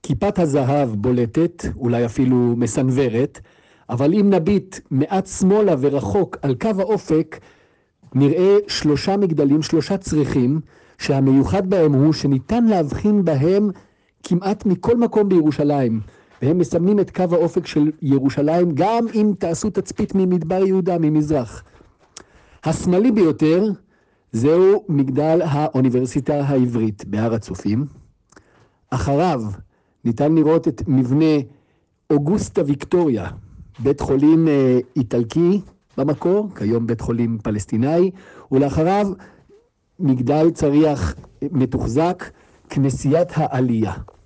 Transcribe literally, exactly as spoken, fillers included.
כיפת הזהב בולטת, אולי אפילו מסנוורת, אבל אם נביט מעט שמאלה ורחוק על קו האופק, נראה שלושה מגדלים, שלושה צריכים, שהמיוחד בהם הוא שניתן להבחין בהם כמעט מכל מקום בירושלים, והם מסמנים את קו האופק של ירושלים, גם אם תעשו תצפית ממדבר יהודה, ממזרח. השמאלי ביותר, זהו מגדל האוניברסיטה העברית בהר הצופים. אחריו ניתן לראות את מבנה אוגוסטה ויקטוריה, בית חולים אה, איטלקי במקור, כיום בית חולים פלסטיני, ולאחריו מגדל צריח מתוחזק, כנסיית העלייה.